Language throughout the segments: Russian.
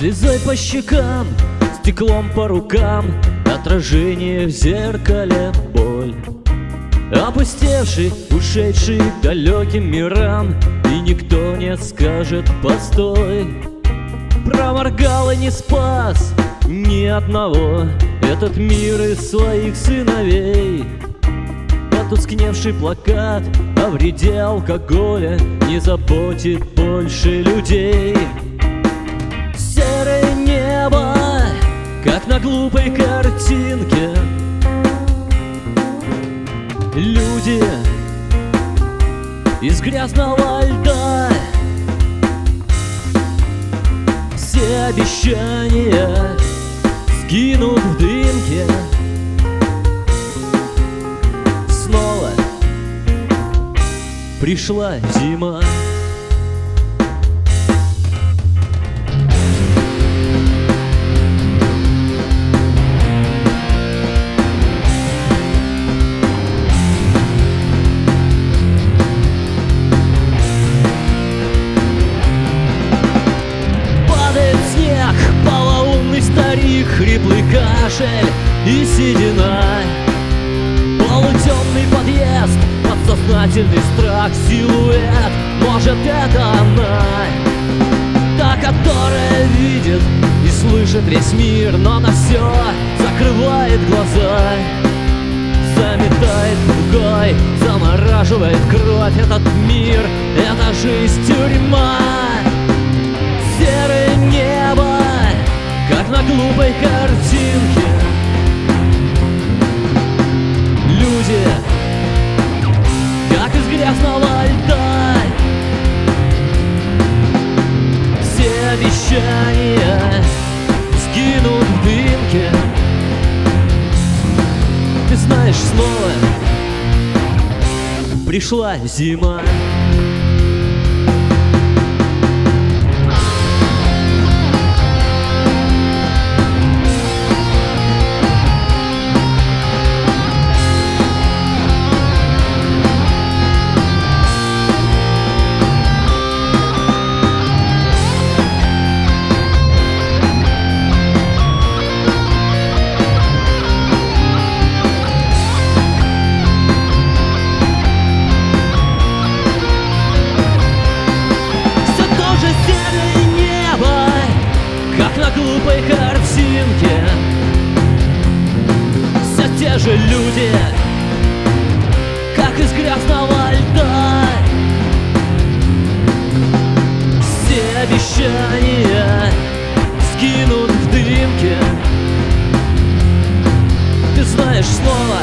Слезой по щекам, стеклом по рукам, отражение в зеркале боль. Опустевший, ушедший к далеким мирам, и никто не скажет «постой». Проморгал и не спас ни одного этот мир из своих сыновей. Потускневший плакат о вреде алкоголя не заботит больше людей. Серое небо, как на глупой картинке. Люди из грязного льда. Все обещания сгинут в дымке. Снова пришла зима. Старик, хриплый кашель и седина. Полутемный подъезд, подсознательный страх, силуэт. Может, это она, та, которая видит и слышит весь мир, но на все закрывает глаза. Заметает пугой, замораживает кровь. Этот мир, эта жизнь тюрьма. Серое небо, как на глупой картинке. Люди, как из грязного льда. Все обещания сгинут в дымке. Ты знаешь, снова пришла зима. Глупой картинке. Все те же люди, как из грязного льда. Все обещания сгинут в дымке. Ты знаешь, снова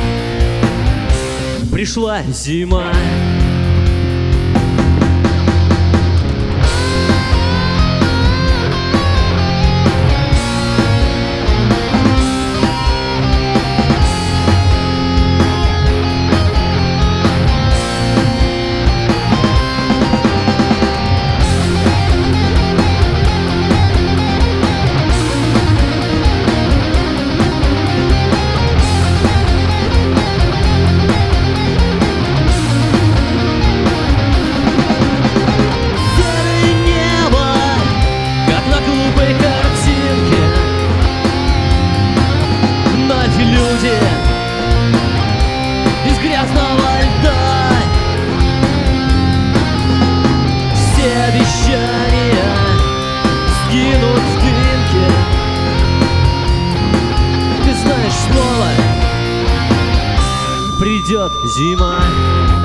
пришла зима. Люди из грязного льда. Все обещания сгинут в дымке. Ты знаешь, снова придет зима.